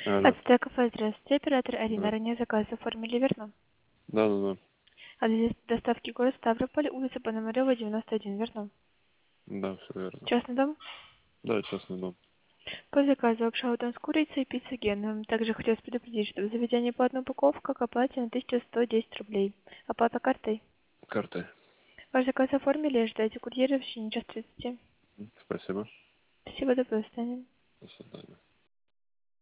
Алло. От кафе, здравствуйте. Оператор Арина. Да. Ранее заказ оформили, верно? Да, да, да. Адрес доставки город Ставрополь, улица Пономарева, 91, верно? Да, все верно. Частный дом. Да, частный дом. По заказу обшаутон с курицей и пиццегеном. Также хотелось предупредить, что в заведении по одной упаковке к оплате на 1110 рублей. Оплата картой. Карты. Ваш заказ оформили, ожидайте курьера в течение час 30. Спасибо. Спасибо, до свидания. До свидания.